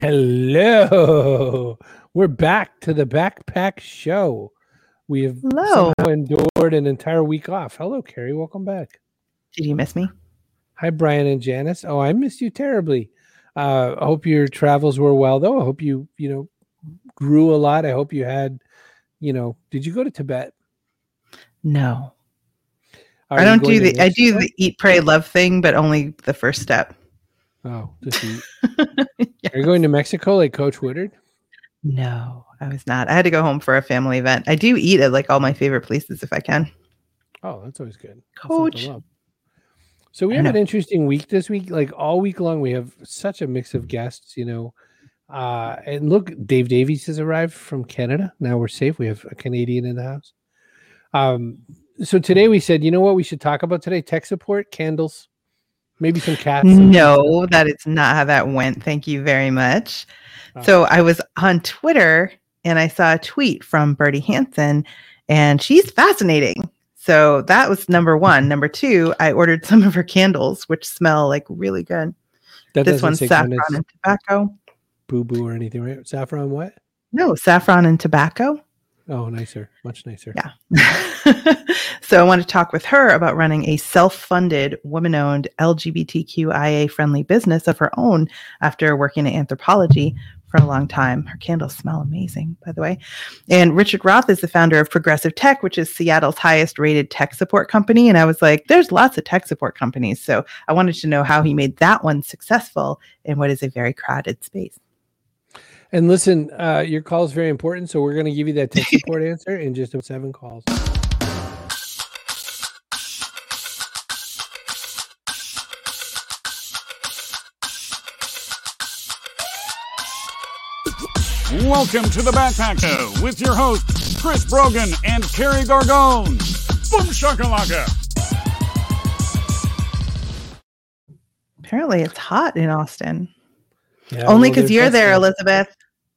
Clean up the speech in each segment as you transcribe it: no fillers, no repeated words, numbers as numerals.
Hello. We're back to the Backpack Show. We have somehow endured an entire week off. Hello, Carrie. Welcome back. Did you miss me? Hi, Brian and Janice. Oh, I missed you terribly. I hope your travels were well, though. I hope you grew a lot. I hope you had, did you go to Tibet? No. I don't do the, I do the eat, pray, love thing, but only the first step. Oh, just eat. Yes. Are you going to Mexico like Coach Woodard? No, I was not. I had to go home for a family event. I do eat at like all my favorite places if I can. Oh, that's always good. Coach. So we have an interesting week this week. Like all week long, we have such a mix of guests, and look, Dave Davies has arrived from Canada. Now we're safe. We have a Canadian in the house. So today we said, you know what we should talk about today? Tech support, candles. Maybe some cats. No, that is not how that went. Thank you very much. Oh. So I was on Twitter and I saw a tweet from Bertie Hansen and she's fascinating. So that was number one. Number two, I ordered some of her candles, which smell like really good. This one's saffron and tobacco. Boo-boo or anything, right? Saffron what? No, saffron and tobacco. Oh, nicer. Much nicer. Yeah. So I want to talk with her about running a self-funded, woman-owned, LGBTQIA-friendly business of her own after working in Anthropologie for a long time. Her candles smell amazing, by the way. And Richard Roth is the founder of Progressive Tech, which is Seattle's highest rated tech support company. And I was like, there's lots of tech support companies. So I wanted to know how he made that one successful in what is a very crowded space. And listen, your call is very important, so we're going to give you that tech support answer in just 7 calls. Welcome to the Backpack Show with your hosts, Chris Brogan and Carrie Gargone. Boom shakalaka! Apparently it's hot in Austin. Yeah, only because you're there, Elizabeth.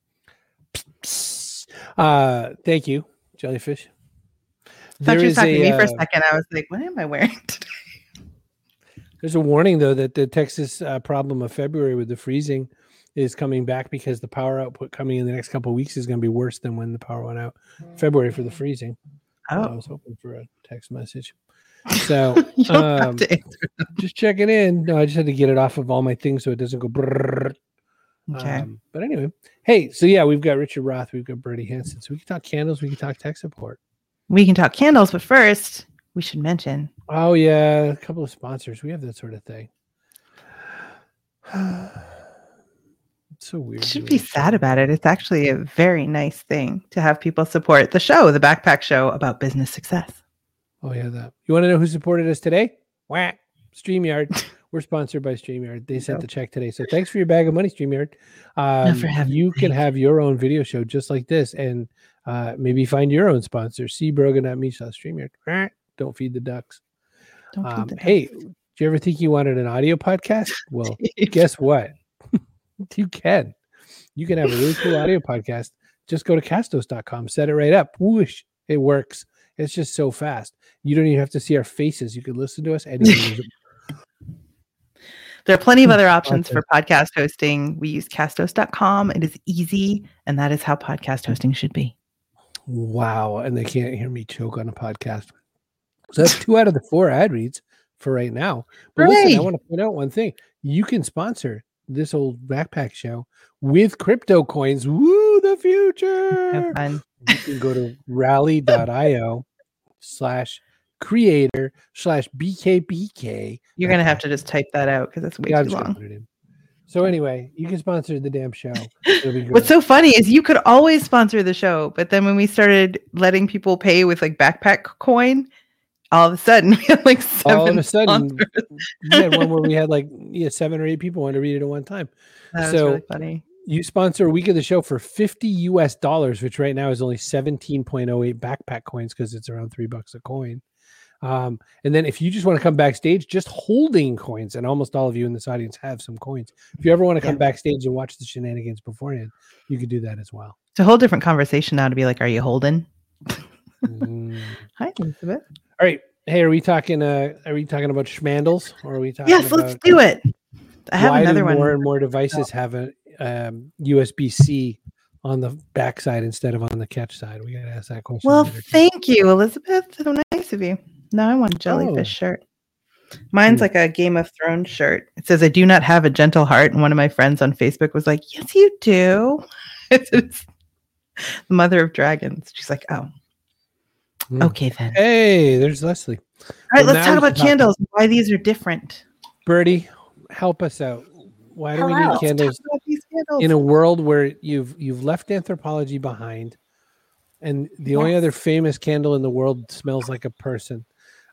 Thank you, Jellyfish. I thought you were talking to me for a second. I was like, what am I wearing today? There's a warning, though, that the Texas problem of February with the freezing is coming back because the power output coming in the next couple of weeks is going to be worse than when the power went out February for the freezing. Oh. I was hoping for a text message. So just checking in. No, I just had to get it off of all my things so it doesn't go brrr. Okay. But anyway, hey, so yeah, we've got Richard Roth, we've got Bertie Hansen. So we can talk candles, we can talk tech support. We can talk candles, but first we should mention. Oh yeah, a couple of sponsors. We have that sort of thing. It's so weird. You shouldn't be sad about it. It's actually a very nice thing to have people support the show, the Backpack Show about business success. Oh yeah, that. You want to know who supported us today? Whack. StreamYard. We're sponsored by StreamYard. They sent the check today. So thanks for your bag of money, StreamYard. You can have your own video show just like this and maybe find your own sponsor. cbrogan.me/StreamYard. Don't feed the ducks. Hey, do you ever think you wanted an audio podcast? Well, guess what? You can. You can have a really cool audio podcast. Just go to castos.com, set it right up. Whoosh. It works. It's just so fast. You don't even have to see our faces. You can listen to us anywhere. There are plenty of other options for podcast hosting. We use castos.com. It is easy, and that is how podcast hosting should be. Wow. And they can't hear me choke on a podcast. So that's 2 out of the 4 ad reads for right now. But listen, I want to point out one thing. You can sponsor this old backpack show with crypto coins. Woo, the future. You can go to rally.io/creator/BKBK. You're going to have to just type that out because it's way too long. So anyway, you can sponsor the damn show. What's so funny is you could always sponsor the show, but then when we started letting people pay with like backpack coin, all of a sudden we had like 7 all of a sudden we had one where we had like 7 or 8 people want to read it at one time. That was really funny. You sponsor a week of the show for $50, which right now is only 17.08 backpack coins because it's around $3 a coin. And then if you just want to come backstage, just holding coins, and almost all of you in this audience have some coins. If you ever want to come backstage and watch the shenanigans beforehand, you could do that as well. It's a whole different conversation now to be like, are you holding? Hi, Elizabeth. All right. Hey, are we talking about schmandles, or are we talking? Yes, let's do it. I have another one. More and more devices have USB-C on the backside instead of on the catch side? We gotta ask that question. Well, thank you, Elizabeth. So nice of you. Now I want a jellyfish shirt. Mine's like a Game of Thrones shirt. It says, "I do not have a gentle heart." And one of my friends on Facebook was like, "Yes, you do." It's the mother of dragons. She's like, "Oh, okay then." Hey, there's Leslie. All right, let's talk about candles. Why these are different. Birdie, help us out. Why do we need candles in a world where you've left anthropology behind, and the only other famous candle in the world smells like a person?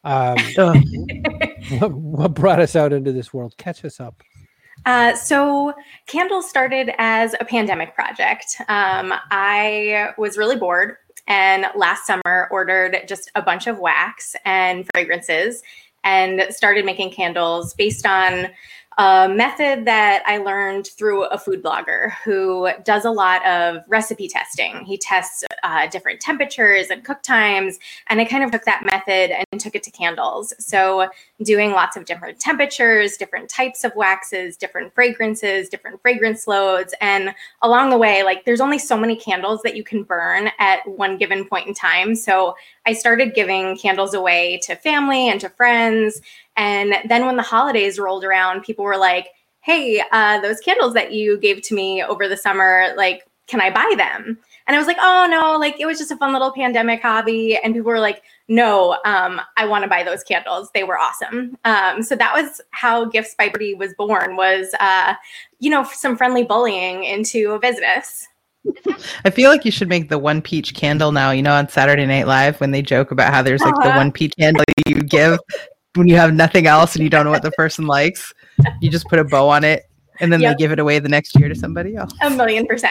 What brought us out into this world? Catch us up. So candles started as a pandemic project. I was really bored, and last summer ordered just a bunch of wax and fragrances and started making candles based on a method that I learned through a food blogger who does a lot of recipe testing. He tests different temperatures and cook times, and I kind of took that method and took it to candles. So doing lots of different temperatures, different types of waxes, different fragrances, different fragrance loads. And along the way, like there's only so many candles that you can burn at one given point in time. So I started giving candles away to family and to friends. And then when the holidays rolled around, people were like, "Hey, those candles that you gave to me over the summer, like, can I buy them?" And I was like, "Oh no, like it was just a fun little pandemic hobby." And people were like, "No, I want to buy those candles. They were awesome." So that was how Gifts by Birdie was born, was, some friendly bullying into a business. I feel like you should make the one peach candle now, on Saturday Night Live when they joke about how there's like the one peach candle you give when you have nothing else and you don't know what the person likes. You just put a bow on it and then they give it away the next year to somebody else. 1,000,000%.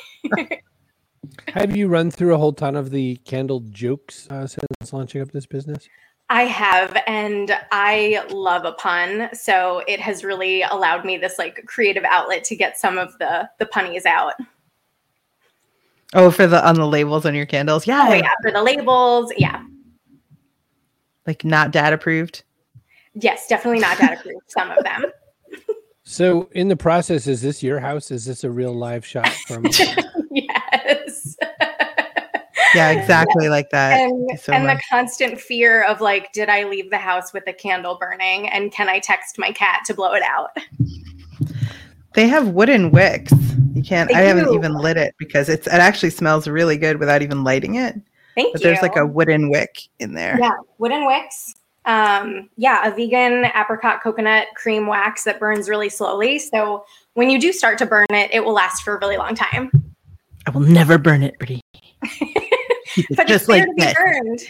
Have you run through a whole ton of the candle jokes since launching up this business? I have, and I love a pun. So it has really allowed me this like creative outlet to get some of the punnies out. Oh, on the labels on your candles? Yeah. Oh, yeah, for the labels. Yeah. Like not dad approved? Yes, definitely not dad approved. Some of them. So in the process, is this your house? Is this a real live shot from? Yes. Yeah, exactly like that. And the constant fear of like, did I leave the house with a candle burning? And can I text my cat to blow it out? They have wooden wicks. You can't. I haven't even lit it because it actually smells really good without even lighting it. Thank you. There's like a wooden wick in there. Yeah, wooden wicks. A vegan apricot coconut cream wax that burns really slowly. So when you do start to burn it, it will last for a really long time. I will never burn it, Birdie. But just like to be burned.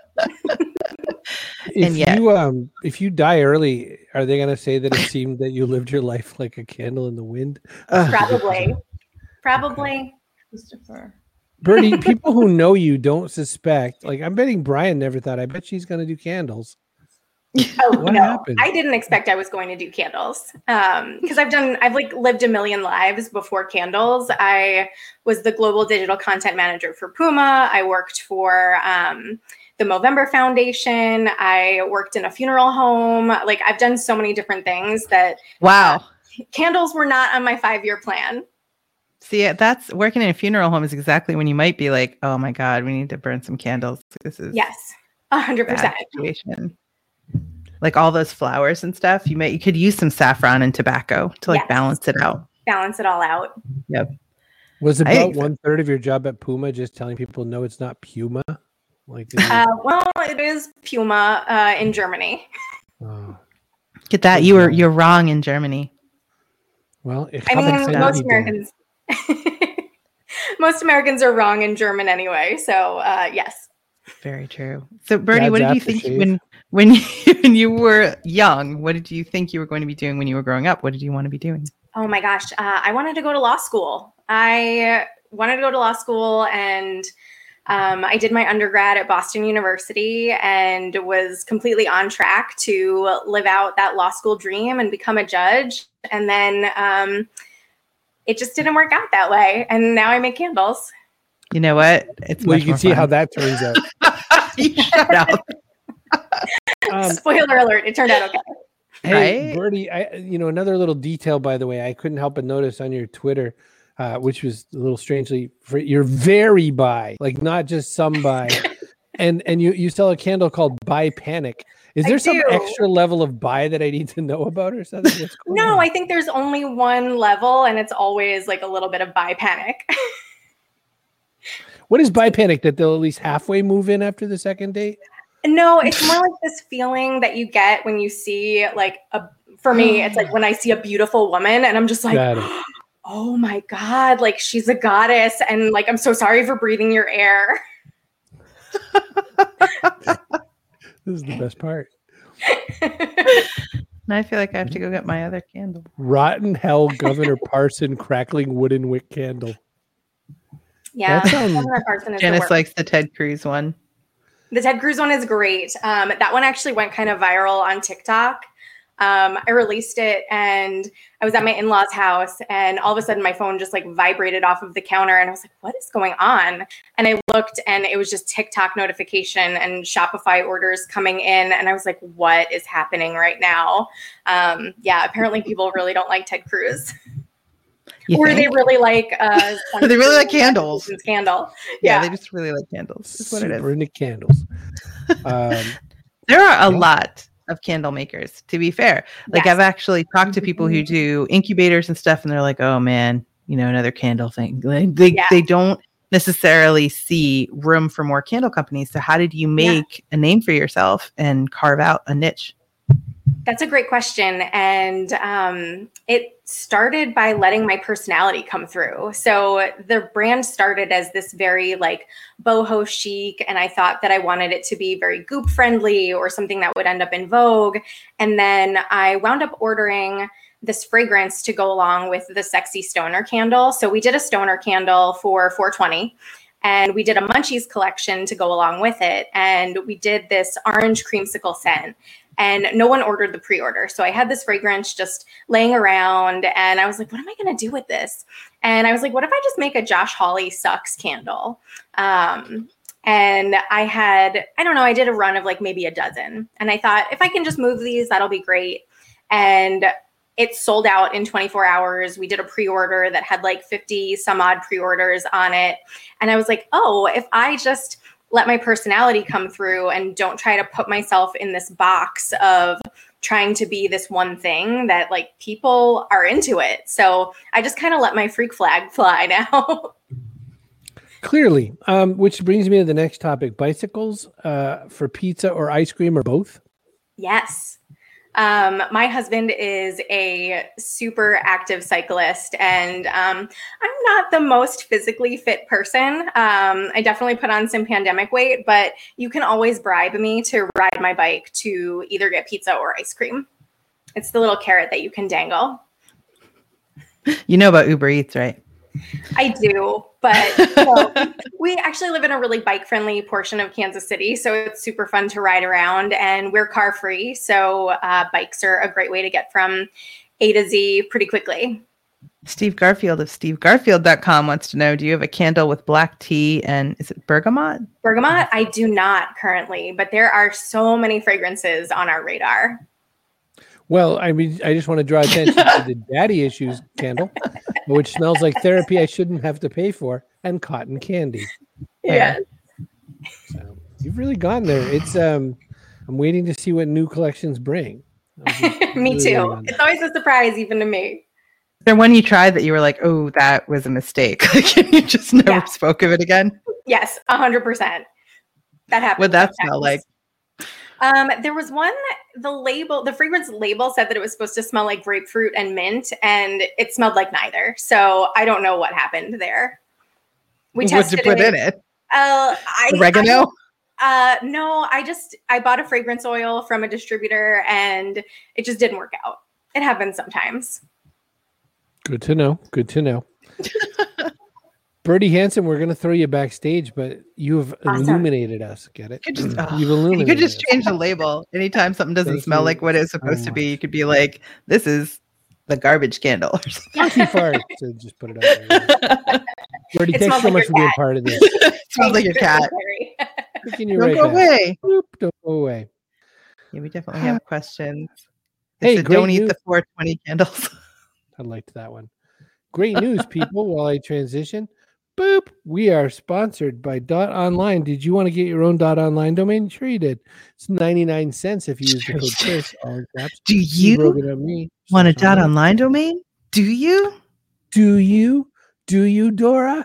If you die early, are they going to say that it seemed that you lived your life like a candle in the wind? Probably. Christopher. Birdie, people who know you don't suspect. Like, I'm betting Brian never thought. I bet she's going to do candles. Oh, what happened? I didn't expect I was going to do candles because I've like lived a million lives before candles. I was the global digital content manager for Puma. I worked for the Movember Foundation. I worked in a funeral home. Like I've done so many different things that candles were not on my 5-year plan. See, that's working in a funeral home is exactly when you might be like, oh my God, we need to burn some candles. This is 100%. Situation. Like all those flowers and stuff, you could use some saffron and tobacco to balance it out. Balance it all out. Yep. Was about 1/3 of your job at Puma just telling people no, it's not Puma? Like, well, it is Puma in Germany. Oh. Get that? You're wrong in Germany. Well, most Americans are wrong in German anyway. So yes. Very true. So Birdie, what did you think when you were young? What did you think you were going to be doing when you were growing up? What did you want to be doing? Oh my gosh, I wanted to go to law school. And I did my undergrad at Boston University and was completely on track to live out that law school dream and become a judge. And then it just didn't work out that way. And now I make candles. You know what? You can see how that turns out. You shut up. Spoiler alert, it turned out okay. Hey, Right? Birdie, another little detail, by the way, I couldn't help but notice on your Twitter, which was a little strangely, you're very bi, like not just some bi. and you sell a candle called Bi Panic. Is there some extra level of bi that I need to know about or something? No, I think there's only one level, and it's always like a little bit of Bi Panic. What is Bi Panic? That they'll at least halfway move in after the second date? No, it's more like this feeling that you get when you see for me, it's like when I see a beautiful woman and I'm just like, oh my God, like she's a goddess. And like, I'm so sorry for breathing your air. This is the best part. And I feel like I have to go get my other candle. Rotten Hell Governor Parson Crackling Wooden Wick Candle. Yeah. Governor Parson is Janice likes the Ted Cruz one. The Ted Cruz one is great. That one actually went kind of viral on TikTok. I released it and I was at my in-laws' house and all of a sudden my phone just like vibrated off of the counter and I was like, what is going on? And I looked and it was just TikTok notification and Shopify orders coming in. And I was like, what is happening right now? Apparently people really don't like Ted Cruz. They really like they really like candles. Candle. Yeah, they just really like candles. That's what it is. Super into candles. There are a lot of candle makers, to be fair. Like I've actually talked to people who do incubators and stuff, and they're like, oh man, another candle thing. They don't necessarily see room for more candle companies. So how did you make a name for yourself and carve out a niche? That's a great question. And it started by letting my personality come through. So the brand started as this very like boho chic. And I thought that I wanted it to be very goop friendly or something that would end up in Vogue. And then I wound up ordering this fragrance to go along with the sexy stoner candle. So we did a stoner candle for $420. And we did a Munchies collection to go along with it. And we did this orange creamsicle scent. And no one ordered the pre-order. So I had this fragrance just laying around and I was like, what am I going to do with this? And I was like, what if I just make a Josh Hawley Sucks candle? And I did a run of like maybe a dozen. And I thought, if I can just move these, that'll be great. And it sold out in 24 hours. We did a pre-order that had like 50 some odd pre-orders on it. And I was like, oh, if I just let my personality come through and don't try to put myself in this box of trying to be this one thing, that like people are into it. So I just kind of let my freak flag fly now. Clearly, which brings me to the next topic: bicycles for pizza or ice cream or both? Yes. My husband is a super active cyclist and I'm not the most physically fit person. I definitely put on some pandemic weight, but you can always bribe me to ride my bike to either get pizza or ice cream. It's the little carrot that you can dangle. You know about Uber Eats, right? I do, but we actually live in a really bike-friendly portion of Kansas City, so it's super fun to ride around, and we're car-free, so bikes are a great way to get from A to Z pretty quickly. Steve Garfield of stevegarfield.com wants to know, do you have a candle with black tea and is it bergamot? Bergamot? I do not currently, but there are so many fragrances on our radar. Well, I mean, I just want to draw attention to the Daddy Issues candle, which smells like therapy I shouldn't have to pay for, and cotton candy. Yeah. So you've really gone there. It's I'm waiting to see what new collections bring. Me too. It's always a surprise, even to me. Is there one you tried that you were like, oh, that was a mistake? You just never spoke of it again? Yes, 100%. That happened. What'd that smell like? There was one, the fragrance label said that it was supposed to smell like grapefruit and mint, and it smelled like neither. So I don't know what happened there. We tested it. What did you put in it? Oregano? No, I bought a fragrance oil from a distributor and it just didn't work out. It happens sometimes. Good to know. Good to know. Bertie Hansen, we're going to throw you backstage, but you have illuminated us. Get it? You've illuminated. You could just change the label. Anytime something doesn't smell like what it's supposed to be, you could be like, this is the garbage candle. Not too far to just put it out there. Bertie, thanks so much for being part of this. It smells like your cat. Don't go away. Boop, don't go away. Yeah, we definitely have questions. Hey, don't eat the 420 candles. I liked that one. Great news, people. While I transition, boop, we are sponsored by .online. Did you want to get your own .online domain? Sure you did. It's 99 cents if you use the code Chris. All caps. Do you want a .online domain? Do you? Do you, Dora?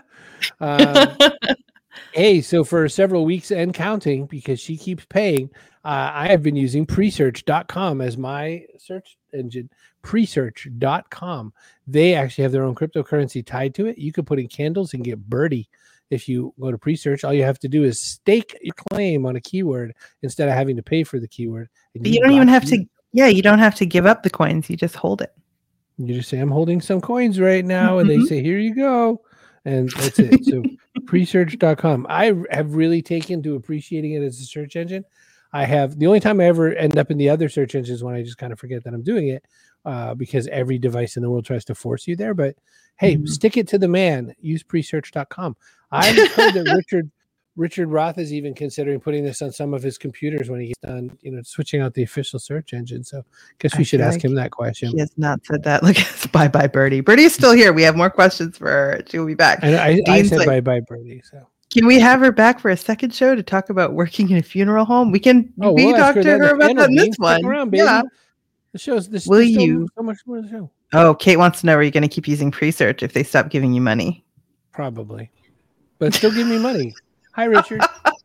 Hey, so for several weeks and counting, because she keeps paying, I have been using Presearch.com as my search engine. Presearch.com. They actually have their own cryptocurrency tied to it. You could put in candles and get birdie. If you go to Presearch, all you have to do is stake your claim on a keyword instead of having to pay for the keyword. But you don't even have to. Yeah, you don't have to give up the coins. You just hold it. You just say, I'm holding some coins right now. And they say, here you go. And that's it. So Presearch.com. I have really taken to appreciating it as a search engine. I have, the only time I ever end up in the other search engines when I just kind of forget that I'm doing it, because every device in the world tries to force you there. But hey, stick it to the man. Use Presearch.com. I've heard that Richard Roth is even considering putting this on some of his computers when he gets done, switching out the official search engine. So I guess we should ask him that question. He has not said that. Look, bye-bye, Birdie. Birdie's still here. We have more questions for her. She will be back. And I said bye-bye, Birdie. So can we have her back for a second show to talk about working in a funeral home? We can talk to her about that in this one. Around, yeah. The show's this. Will you? So much more to the show. Oh, Kate wants to know, are you going to keep using Presearch if they stop giving you money? Probably. But still give me money. Hi, Richard.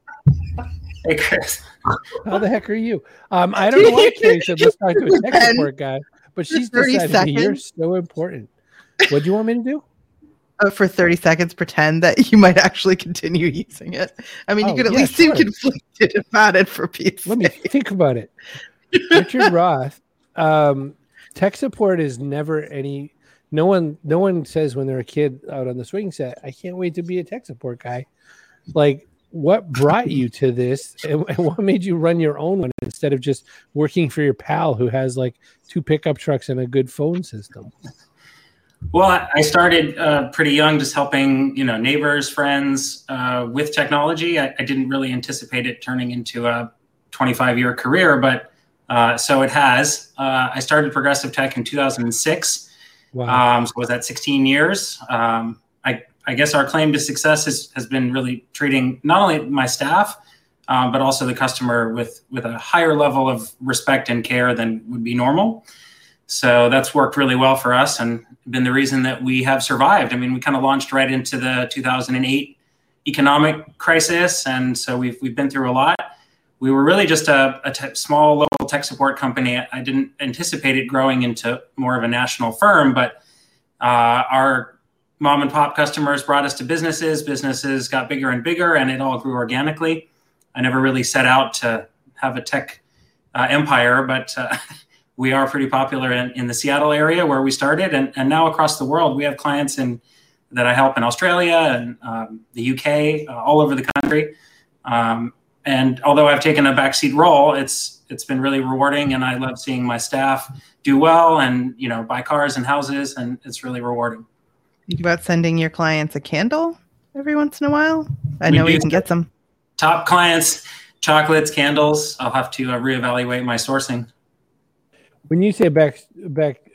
Hey, Chris. How the heck are you? I don't know why Carrie said let's talk to a tech support guy, but she's decided you're so important. What do you want me to do? For 30 seconds, pretend that you might actually continue using it. I mean, you could at least seem conflicted about it for Pete's Let me think about it. Richard Roth, tech support is never any. No one says when they're a kid out on the swing set, I can't wait to be a tech support guy. Like, what brought you to this, and what made you run your own one instead of just working for your pal who has like 2 pickup trucks and a good phone system? Well, I started pretty young, just helping neighbors, friends with technology. I didn't really anticipate it turning into a 25-year career, but so it has. I started Progressive Tech in 2006. Wow. So was that 16 years? I guess our claim to success has been really treating not only my staff, but also the customer with a higher level of respect and care than would be normal. So that's worked really well for us and been the reason that we have survived. I mean, we kind of launched right into the 2008 economic crisis. And so we've been through a lot. We were really just a small local tech support company. I didn't anticipate it growing into more of a national firm, but our mom and pop customers brought us to businesses got bigger and bigger, and it all grew organically. I never really set out to have a tech empire, but we are pretty popular in the Seattle area where we started, and now across the world. We have clients that I help in Australia and the UK, all over the country. And although I've taken a backseat role, it's been really rewarding, and I love seeing my staff do well and buy cars and houses, and it's really rewarding. Think about sending your clients a candle every once in a while. I know you can get some. Top clients, chocolates, candles. I'll have to reevaluate my sourcing. When you say backseat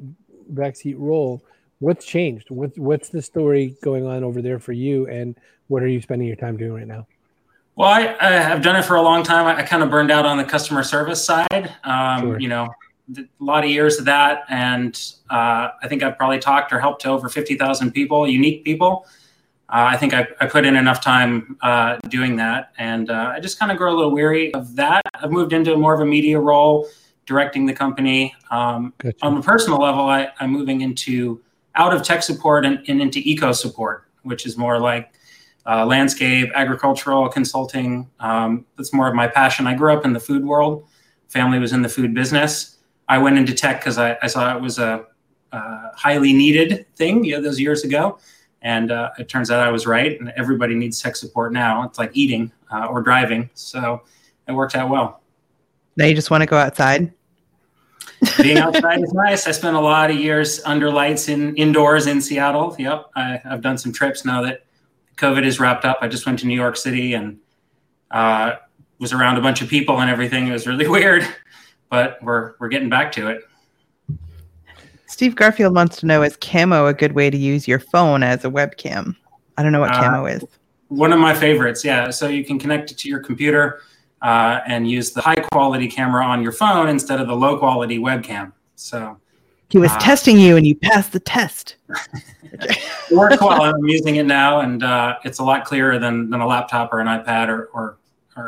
role, what's changed? What's the story going on over there for you, and what are you spending your time doing right now? Well, I have done it for a long time. I kind of burned out on the customer service side. Sure. A lot of years of that, and I think I've probably talked or helped to over 50,000 people, unique people. I think I put in enough time doing that, and I just kind of grow a little weary of that. I've moved into more of a media role, directing the company. Gotcha. On a personal level, I'm moving out of tech support and into eco support, which is more like landscape, agricultural consulting. That's more of my passion. I grew up in the food world. Family was in the food business. I went into tech because I saw it was a highly needed thing those years ago. And it turns out I was right. And everybody needs tech support now. It's like eating or driving. So it worked out well. Now you just want to go outside? Being outside is nice. I spent a lot of years under lights indoors in Seattle. Yep. I've done some trips now that COVID is wrapped up. I just went to New York City and was around a bunch of people and everything. It was really weird. but we're getting back to it. Steve Garfield wants to know, is Camo a good way to use your phone as a webcam? I don't know what Camo is. One of my favorites, yeah. So you can connect it to your computer and use the high quality camera on your phone instead of the low quality webcam. So he was testing you and you passed the test. It worked well. I'm using it now, and it's a lot clearer than a laptop or an iPad or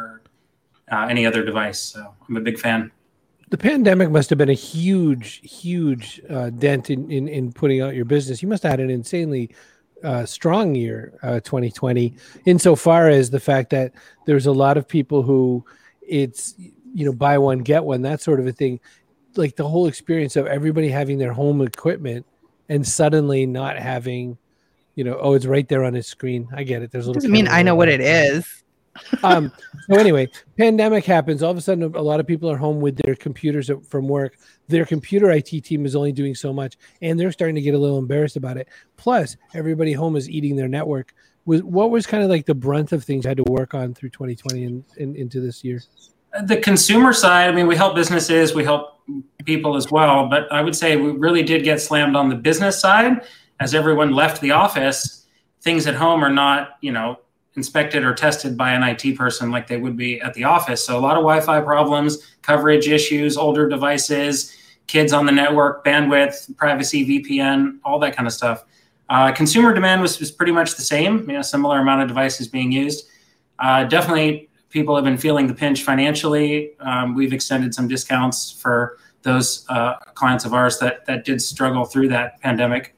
any other device. So I'm a big fan. The pandemic must have been a huge dent in putting out your business. You must have had an insanely strong year, 2020, insofar as the fact that there's a lot of people who it's, buy one, get one, that sort of a thing. Like the whole experience of everybody having their home equipment and suddenly not having, it's right there on his screen. I get it. There's a little. Doesn't mean I know what it is. So anyway, pandemic happens. All of a sudden, a lot of people are home with their computers from work. Their computer IT team is only doing so much, and they're starting to get a little embarrassed about it. Plus, everybody home is eating their network. What was kind of like the brunt of things you had to work on through 2020 and into this year? The consumer side, I mean, we help businesses, we help people as well, but I would say we really did get slammed on the business side. As everyone left the office, things at home are not, inspected or tested by an IT person like they would be at the office. So a lot of Wi-Fi problems, coverage issues, older devices, kids on the network, bandwidth, privacy, VPN, all that kind of stuff. Consumer demand was pretty much the same, similar amount of devices being used. Definitely people have been feeling the pinch financially. We've extended some discounts for those clients of ours that did struggle through that pandemic.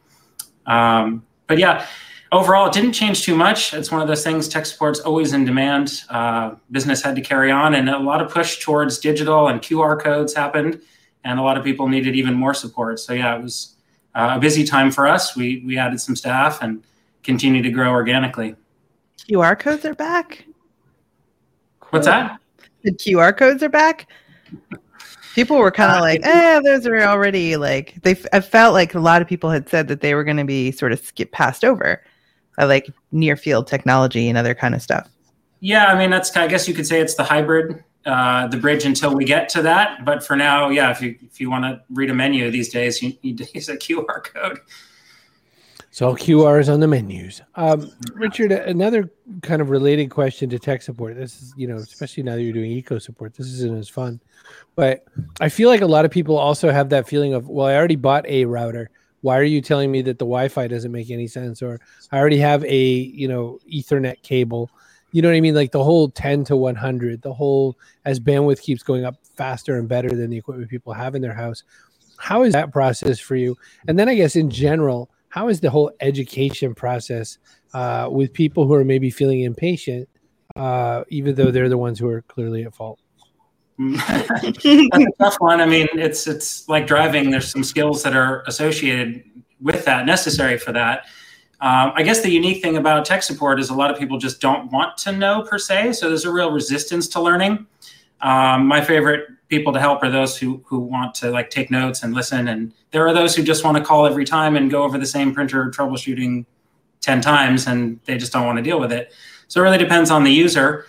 But yeah, overall, it didn't change too much. It's one of those things, tech support's always in demand. Business had to carry on, and a lot of push towards digital and QR codes happened, and a lot of people needed even more support. So yeah, it was a busy time for us. We added some staff and continue to grow organically. QR codes are back? What's that? The QR codes are back? People were kind of like, those are already like, I felt like a lot of people had said that they were going to be sort of passed over. Like near field technology and other kind of stuff. Yeah, I mean, I guess you could say it's the hybrid, the bridge until we get to that. But for now, yeah, if you want to read a menu these days, you need to use a QR code. So QRs on the menus. Richard, another kind of related question to tech support. This is, especially now that you're doing eco support, this isn't as fun. But I feel like a lot of people also have that feeling of, well, I already bought a router. Why are you telling me that the Wi-Fi doesn't make any sense? Or I already have a, Ethernet cable. You know what I mean? Like the whole 10 to 100, the whole, as bandwidth keeps going up faster and better than the equipment people have in their house. How is that process for you? And then I guess in general, how is the whole education process with people who are maybe feeling impatient, even though they're the ones who are clearly at fault? That's a tough one. I mean, it's like driving. There's some skills that are associated with that, necessary for that. I guess the unique thing about tech support is a lot of people just don't want to know per se. So there's a real resistance to learning. My favorite people to help are those who want to like take notes and listen. And there are those who just want to call every time and go over the same printer troubleshooting 10 times and they just don't want to deal with it. So it really depends on the user.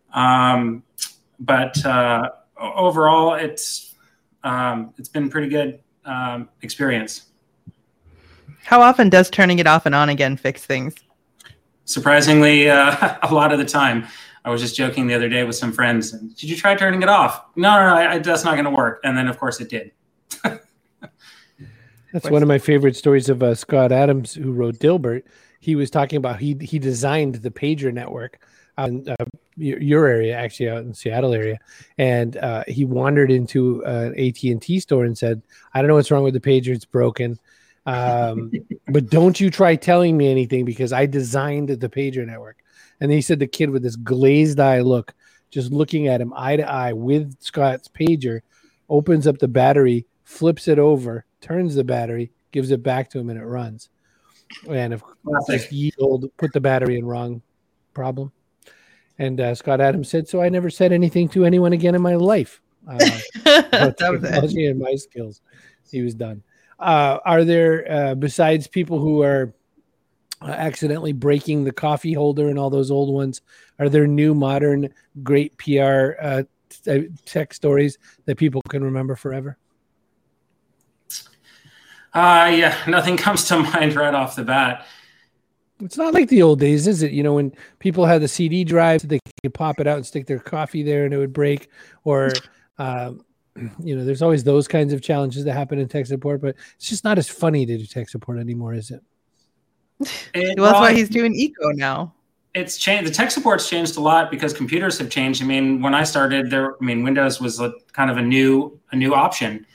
But overall, it's been pretty good experience. How often does turning it off and on again fix things? Surprisingly, a lot of the time. I was just joking the other day with some friends. Did you try turning it off? No, that's not going to work. And then, of course, it did. That's one of my favorite stories of Scott Adams, who wrote Dilbert. He was talking about he designed the pager network in your area, actually out in the Seattle area. And he wandered into an AT&T store and said, I don't know what's wrong with the pager. It's broken. But don't you try telling me anything because I designed the pager network. And then he said the kid with this glazed eye look, just looking at him eye to eye with Scott's pager, opens up the battery, flips it over, turns the battery, gives it back to him, and it runs. And of course, just ye old put the battery in wrong problem. And Scott Adams said, so I never said anything to anyone again in my life. About technology and my skills. He was done. Are there, besides people who are accidentally breaking the coffee holder and all those old ones, are there new modern great PR tech stories that people can remember forever? Yeah, nothing comes to mind right off the bat. It's not like the old days, is it? When people had the CD drive, they could pop it out and stick their coffee there and it would break. Or, there's always those kinds of challenges that happen in tech support, but it's just not as funny to do tech support anymore, is it? Well, that's why he's doing eco now. It's changed. The tech support's changed a lot because computers have changed. I mean, when I started Windows was kind of a new option.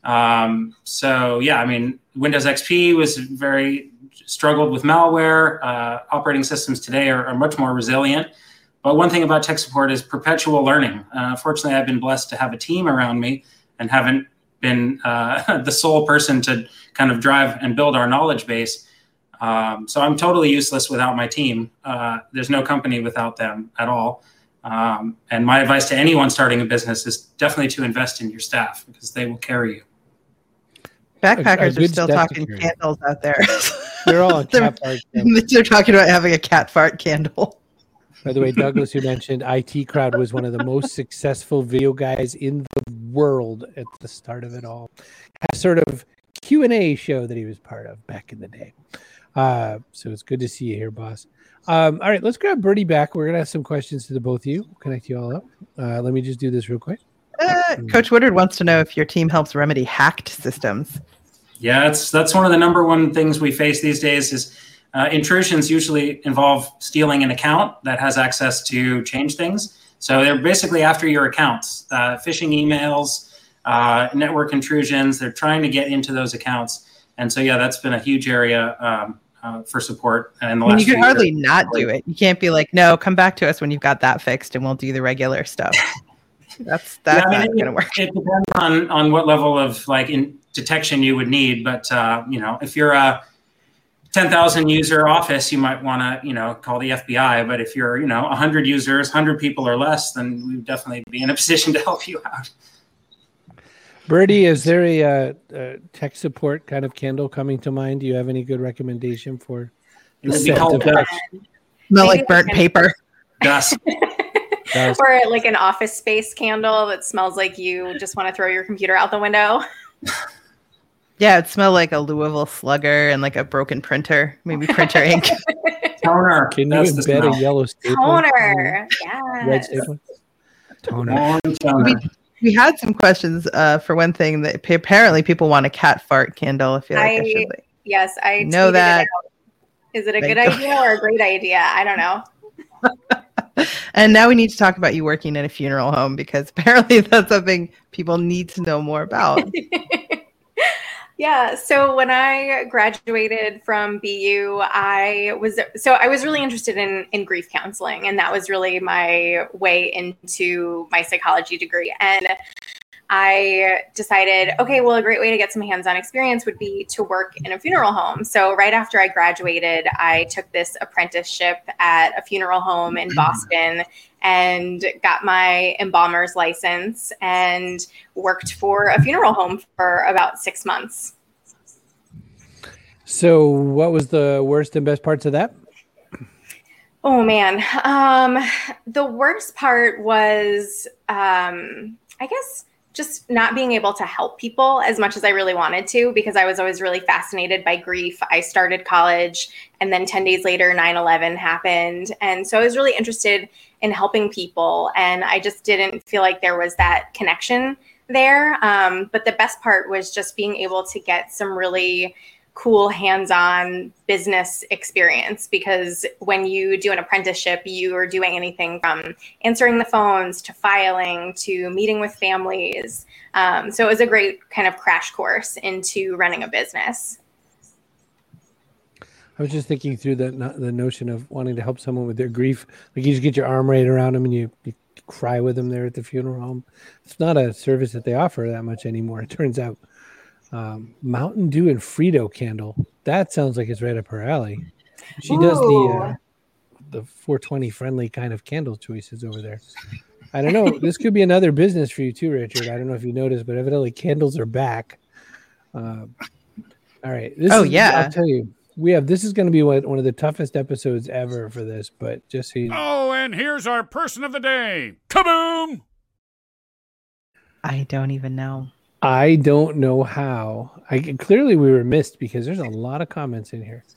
So yeah, Windows XP was struggled with malware. Operating systems today are much more resilient. But one thing about tech support is perpetual learning. Fortunately, I've been blessed to have a team around me and haven't been the sole person to kind of drive and build our knowledge base. So I'm totally useless without my team. There's no company without them at all. And my advice to anyone starting a business is definitely to invest in your staff because they will carry you. Backpackers are still talking candles out there. They're all on cat fart. They're talking about having a cat fart candle. By the way, Douglas, who mentioned IT Crowd was one of the most successful video guys in the world at the start of it all. A sort of Q&A show that he was part of back in the day. So it's good to see you here, boss. All right, let's grab Bertie back. We're going to have some questions to the both of you. We'll connect you all up. Let me just do this real quick. Coach Woodard wants to know if your team helps remedy hacked systems. Yeah, that's one of the number one things we face these days is intrusions usually involve stealing an account that has access to change things. So they're basically after your accounts, phishing emails, network intrusions. They're trying to get into those accounts. And so, yeah, that's been a huge area for support. And you can hardly not do it. You can't be like, no, come back to us when you've got that fixed and we'll do the regular stuff. That's not going to work. It depends on what level of detection you would need. But, if you're a 10,000 user office, you might want to, call the FBI. But if you're, 100 users, 100 people or less, then we would definitely be in a position to help you out. Bertie, is there a tech support kind of candle coming to mind? Do you have any good recommendation for the scent of smell like burnt paper? Dust. Or like an Office Space candle that smells like you just want to throw your computer out the window. Yeah, it smelled like a Louisville Slugger and like a broken printer, maybe printer ink. Toner. Can you embed a yellow stapler? Toner. Yeah. Red stapler. Toner. We had some questions for one thing that apparently people want a cat fart candle. I feel like I should. Yes, I know that. Is it a good idea or a great idea? I don't know. And now we need to talk about you working in a funeral home because apparently that's something people need to know more about. Yeah. So when I graduated from BU, I was really interested in grief counseling, and that was really my way into my psychology degree. And I decided, okay, well, a great way to get some hands-on experience would be to work in a funeral home. So right after I graduated, I took this apprenticeship at a funeral home in Boston and got my embalmer's license and worked for a funeral home for about 6 months. So what was the worst and best parts of that? Oh, man. The worst part was, I guess, just not being able to help people as much as I really wanted to, because I was always really fascinated by grief. I started college and then 10 days later, 9/11 happened. And so I was really interested in helping people. And I just didn't feel like there was that connection there. But the best part was just being able to get some really cool hands-on business experience, because when you do an apprenticeship, you are doing anything from answering the phones to filing to meeting with families. So it was a great kind of crash course into running a business. I was just thinking through the notion of wanting to help someone with their grief. Like you just get your arm right around them and you cry with them there at the funeral home. It's not a service that they offer that much anymore, it turns out. Mountain Dew and Frito candle. That sounds like it's right up her alley. She does the 420 friendly kind of candle choices over there. I don't know. This could be another business for you too, Richard. I don't know if you noticed, but evidently candles are back. All right. I'll tell you. This is going to be one of the toughest episodes ever for this, but just so you know. Oh, and here's our person of the day. Kaboom! I don't even know. I don't know how. Clearly we were missed because there's a lot of comments in here.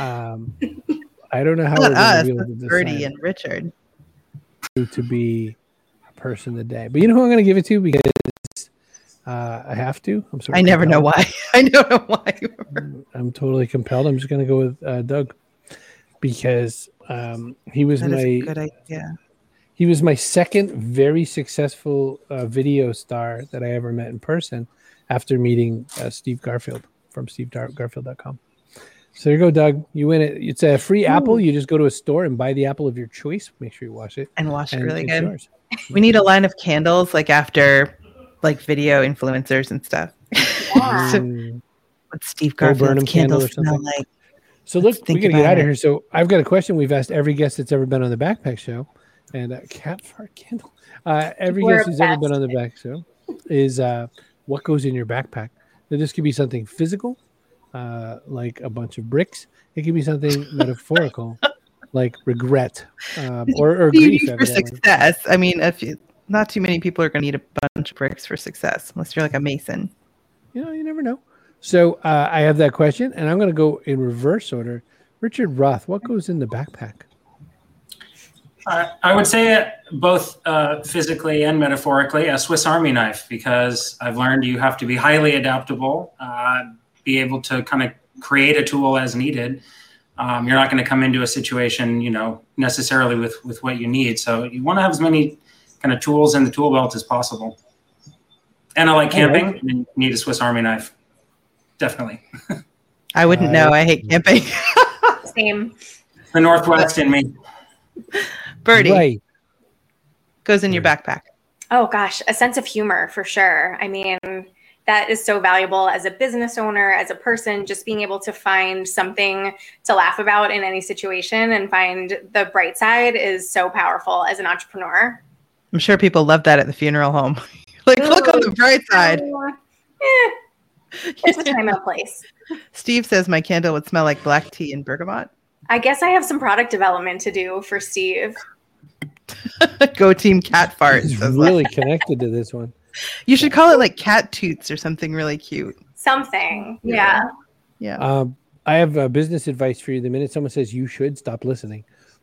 I don't know how we're going to be able to decide Bertie and Richard to be a person of the day. But you know who I'm going to give it to because I have to. I never know why. I don't know why. I'm totally compelled. I'm just going to go with Doug because he was a good idea. He was my second very successful video star that I ever met in person after meeting Steve Garfield from stevegarfield.com. So there you go, Doug. You win it. It's a free apple. You just go to a store and buy the apple of your choice. Make sure you wash it. And wash it really good. Yours. We need a line of candles like after like video influencers and stuff. What Steve Garfield's candles smell like. So look, we got to get out of here. So I've got a question we've asked every guest that's ever been on the Backpack Show. And cat fart candle. Every guest who's ever been on the back show is what goes in your backpack. Now, this could be something physical, like a bunch of bricks. It could be something metaphorical, like regret or grief. For success. I mean, not too many people are going to need a bunch of bricks for success, unless you're like a mason. You know, you never know. So I have that question, and I'm going to go in reverse order. Richard Roth, what goes in the backpack? I would say both physically and metaphorically, a Swiss Army knife, because I've learned you have to be highly adaptable, be able to kind of create a tool as needed. You're not going to come into a situation, necessarily with what you need. So you want to have as many kind of tools in the tool belt as possible. And I like camping. And you need a Swiss Army knife. Definitely. I wouldn't know. I hate camping. Same. The Northwest in me. Bertie, goes in your backpack. Oh gosh, a sense of humor for sure. I mean, that is so valuable as a business owner, as a person, just being able to find something to laugh about in any situation and find the bright side is so powerful as an entrepreneur. I'm sure people love that at the funeral home. Like, look on the bright side. It's a time and a place. Steve says my candle would smell like black tea and bergamot. I guess I have some product development to do for Steve. Go team cat farts. He's really connected to this one. You should call it like cat toots or something really cute. Something. Yeah. I have business advice for you. The minute someone says you should, stop listening.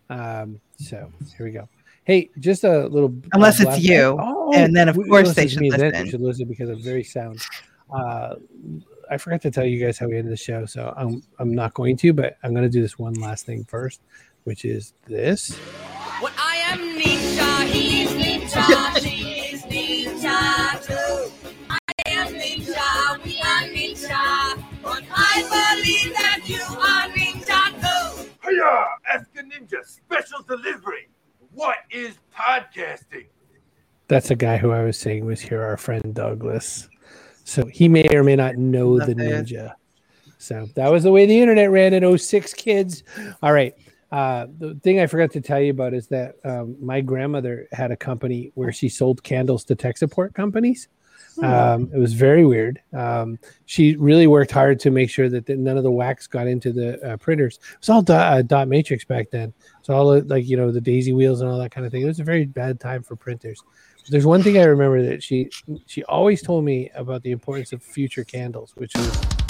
So here we go. Hey, just a little. Unless it's you. And then, of course, they should listen. They should listen because I'm very sound. I forgot to tell you guys how we ended the show, so I'm not going to, but I'm going to do this one last thing first, which is this. When I am Ninja, he's Ninja, she is Ninja too. I am Ninja, we are Ninja, but I believe that you are Ninja too. Hiya, Ask a Ninja, special delivery. What is podcasting? That's a guy who I was saying was here, our friend Douglas. So he may or may not know the ninja. So that was the way the internet ran in 2006, kids. All right. The thing I forgot to tell you about is that my grandmother had a company where she sold candles to tech support companies. It was very weird. She really worked hard to make sure that none of the wax got into the printers. It was all dot matrix back then. So all like, the daisy wheels and all that kind of thing. It was a very bad time for printers. There's one thing I remember that she always told me about the importance of future candles, which was